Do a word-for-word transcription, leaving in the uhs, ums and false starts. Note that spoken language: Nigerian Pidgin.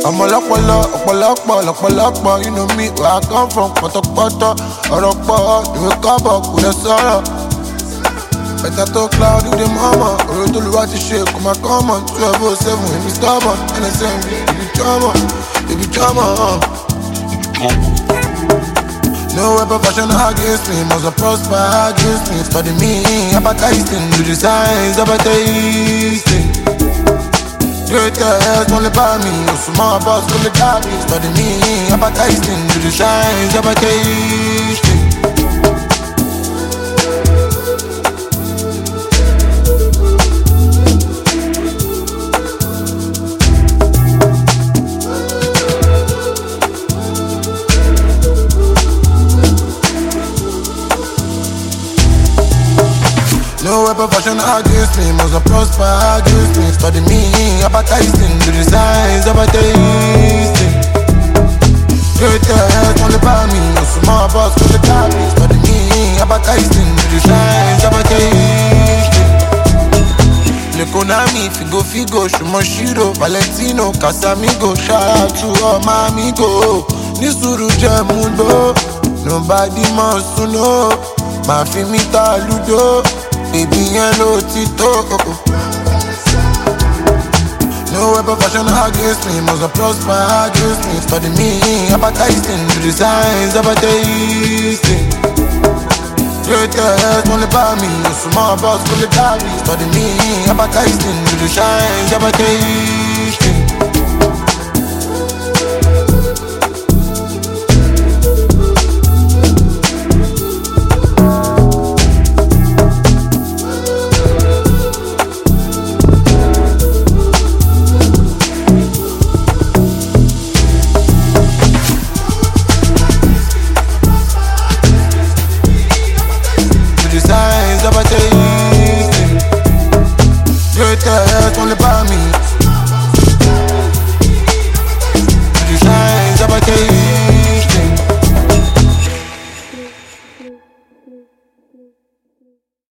I'm a lọ́pọ̀lọ́, ọ̀pọ̀lọpọ̀, lọ́pọ̀lọpọ̀. You know me, where I come from, pọ̀tọ̀pọ̀tọ̀. Ọ̀rọ̀ pọ̀, ìwé kọ́bọ̀, kò lè sọ̀rọ̀. Better to cloud with the mama. Ọ̀rọ̀ tó lù wá ti ṣe kò máa come on. twelve oh seven, èmi stubborn. N S M V, ibi drama, ibi drama. No weapon fashion against me, must have prosper against me. Study me, advertising, do the signs, advertising. Greatest only by me, no small boss only got me. Study me, advertising, do the signs, advertising. No weapon fashion against me, must have prosper against me. Study me, advertising, do the signs, advertising. Greatest only by me, no small boss for the copy. Study me, advertising, do the signs, advertising. L'economy, figo figo, Shumoshiro, Valentino, Casamigo. Shout out to all my amigos. Nisuru Jemundo, nobody must to know. Ma fimita ludo. Baby, hello, Tito. No weapon fashion against me, must have prosper against me. Study me, advertising, do the signs, advertising. Greatest only by me, no small boss, fully got me. Study me, advertising, do the signs, advertising.